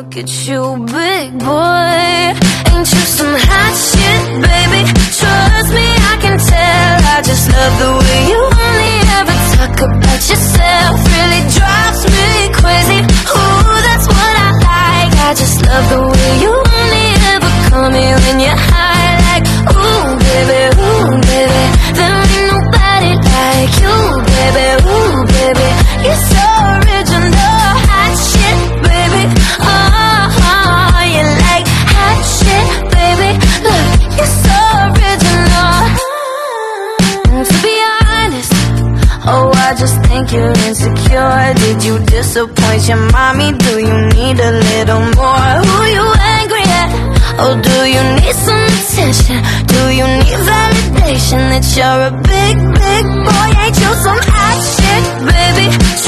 Look at you, big boy. Ain't you some hot shit, baby? Trust me, I can tell. I just love the way you only ever talk about yourself. Really drives me crazy. Ooh, that's what I like. I just love the way you only ever call me when you're high. Like, ooh, baby, there ain't nobody like you, baby, ooh, baby. You're so original, hot shit, baby. Oh, you like hot shit, baby. Look, you're so original. To be honest, oh, I just think you're insecure. Did you disappoint your mommy? Do you need a little more? Who you angry at? Oh, do you need some attention? Do you need validation that you're a big boy? Ain't you some hot shit, baby?